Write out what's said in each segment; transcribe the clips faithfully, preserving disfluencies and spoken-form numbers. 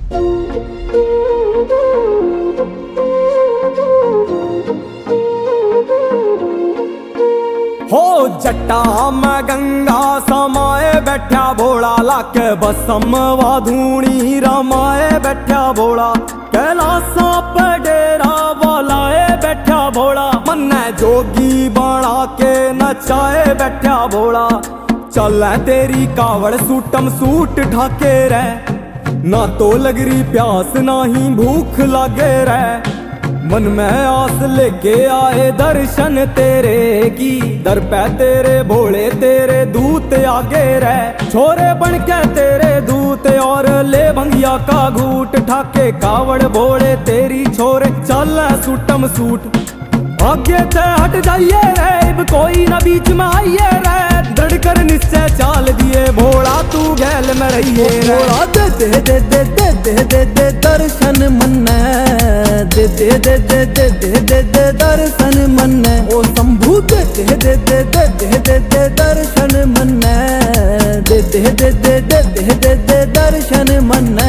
हो जट्टा मैं गंगा समाए बैठा भोला लाके बसम वाधूणी रमाए बैठा भोला कैलासा पे डेरा वालाए बैठा भोला मन्ने जोगी बना के नचाए बैठा भोला चल तेरी कावड़ सूटम सूट ढाके रह ना तो लगरी प्यास ना ही भूख लागे रह मन में आस लेके आए दर्शन तेरे की दर पे तेरे भोले तेरे दूत आगे रह छोरे बन के तेरे दूत और ले भंगिया का घूट ठाके कावड़ भोले तेरी छोरे चल सूटम सूट आगे से हट जाइए रे कोई ना बीच में आइए रे धड़कर निश्चय चाल दिए भोला तू गैल में रहिए भोला दे दे दे दे दे दे दे दे दर्शन मन्ने दे दे दे दे दे दे दे दे दर्शन मन्ने ओ शंभू दे दे दे दे दे दे दे दे दर्शन मन्ने दे दे दे दे दे दे दे दे दर्शन मन्ने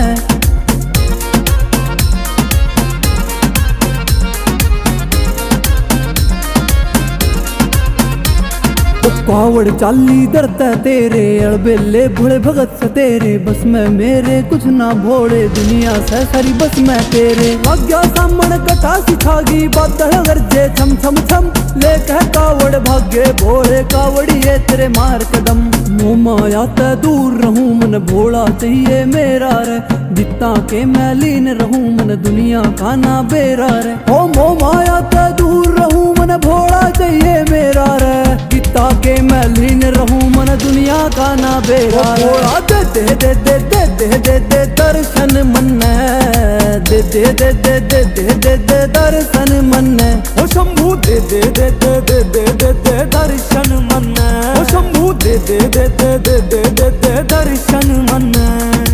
कावड़ चाली दरता तेरे अड़बेले भोले भगत से तेरे बस में मेरे कुछ ना भोले दुनिया से सारी बस में तेरे भाग्या सामण कटा सिखागी बादल गरजे छम छम छम ले कह कावड़ भाग्य भोले कावड़िए तेरे मार कदम मोह माया ते दूर रहूं मन भोला चाहिए मेरा रे जितना के मैं लीन रहूं मन दुनिया का ना बेरा रे ओ मोह माया ते दूर रहूं मन भोला चाहिए मेरा रे जितना के मैं लीन रहूं मन दुनिया का ना बेरा भोला दे दे दे दे दे दे दे दे दर्शन मन्ने दे दे दे दे दे दे दे दे दर्शन मन्ने ओ शंभू दे दे दे दे दे दे दे दे दर्शन मन्ने ओ शंभू दे दे दे दे दे दे दे दे दर्शन मन्ने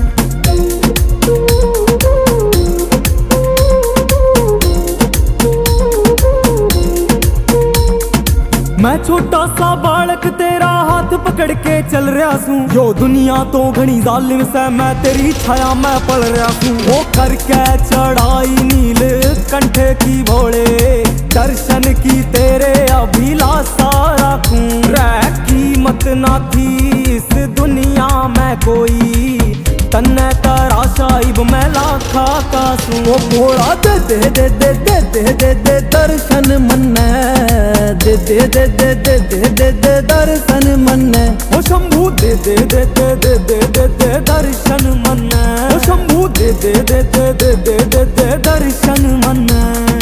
मैं छोटा सा बालक तेरा हाथ पकड़ के चल रहा सूं यो दुनिया तो घनी जालिम से मैं तेरी छाया में पल रहा सूं वो करके चढ़ाई नील कंठे की भोले दर्शन की तेरे अभिलाषा रखूं रह कीमत ना थी इस दुनिया में कोई तन्ने तारा साहिब मैं लाखा का सूं ओ भोला दे दे दे दे दे दे दे दे दर्शन मन्ने दे दे दे दे दे दे दे दे दर्शन मन्ने ओ शंभू दे दे दे दे दे दे दे दे दर्शन मन्ने ओ शंभू दे दे दे दे दे दे दे दे दर्शन मन्ने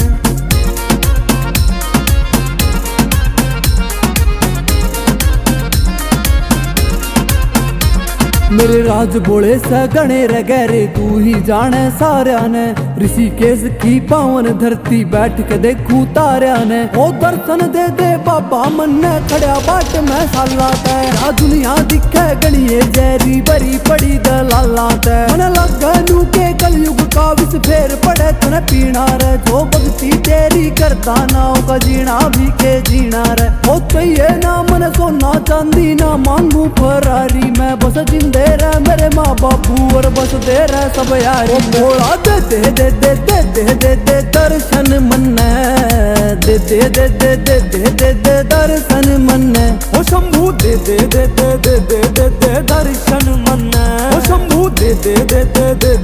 मेरे राज बोले से गणे रे गहरे तू ही जाने सारा ने ऋषिकेश की पावन धरती बैठ के देखूं तारा ने ओ दर्शन दे दे बाबा मन ने खड़ा बाट में साला ते आ दुनिया दिखे गणिए जैरी बरी पड़ी दलाला ते मन लगा नू के कलयुग का विष फेर पड़े तने पीना रे जो भक्ति तेरी करता ना का जीना भी के जीना रे ओ चाहिए ना मन सोना चांदी ना मांगू फरारी मैं बस जिंदे रे मेरे माँ बापू और बस दे रहे सब यारी भोला दे दे दे दे दे दे दे दे दर्शन मन्ने दे दे दे दे दे दे दे दे दर्शन मन्ने ओ शंभू दे दे दे दे दे दे दे दे दर्शन मन्ने ओ शंभू दे दे दे दे दे